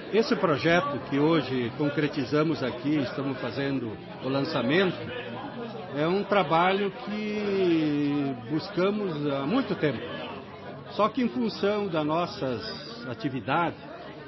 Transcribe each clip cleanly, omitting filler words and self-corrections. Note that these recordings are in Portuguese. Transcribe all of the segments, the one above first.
Esse projeto que hoje concretizamos aqui, estamos fazendo o lançamento, é um trabalho que buscamos há muito tempo. Só que em função das nossas atividades,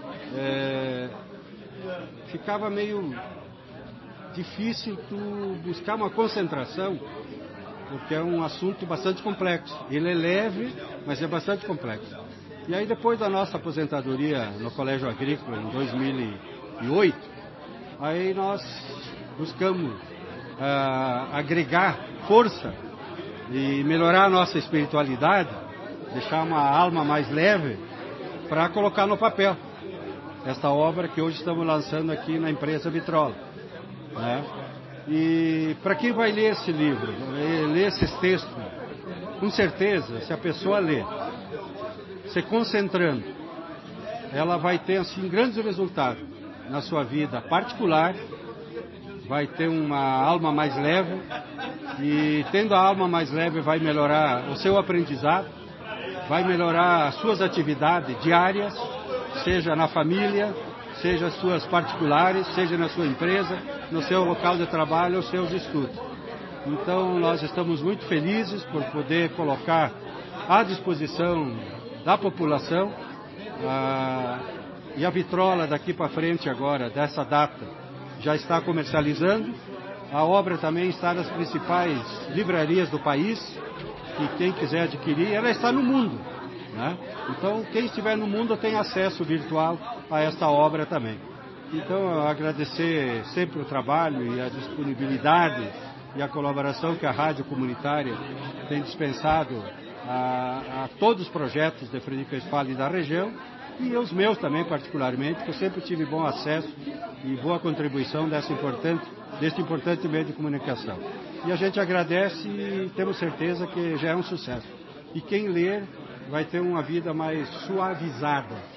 ficava meio difícil tu buscar uma concentração, porque é um assunto bastante complexo. Ele é leve, mas é bastante complexo. E aí, depois da nossa aposentadoria no Colégio Agrícola, em 2008, aí nós buscamos agregar força e melhorar a nossa espiritualidade, deixar uma alma mais leve, para colocar no papel esta obra que hoje estamos lançando aqui na empresa Vitrola, né? E para quem vai ler esse livro, ler esses textos, com certeza, se a pessoa ler, se concentrando, ela vai ter assim grandes resultados na sua vida particular, vai ter uma alma mais leve, e tendo a alma mais leve vai melhorar o seu aprendizado, vai melhorar as suas atividades diárias, seja na família, seja as suas particulares, seja na sua empresa, no seu local de trabalho ou seus estudos. Então nós estamos muito felizes por poder colocar à disposição da população, e a Vitrola daqui para frente agora, dessa data, já está comercializando. A obra também está nas principais livrarias do país, e quem quiser adquirir, ela está no mundo, né? Então quem estiver no mundo tem acesso virtual a esta obra também. Então agradecer sempre o trabalho e a disponibilidade e a colaboração que a Rádio Comunitária tem dispensado a todos os projetos de Frederico Westphalen da região, e os meus também particularmente, que eu sempre tive bom acesso e boa contribuição deste importante meio de comunicação. E a gente agradece e temos certeza que já é um sucesso. E quem ler vai ter uma vida mais suavizada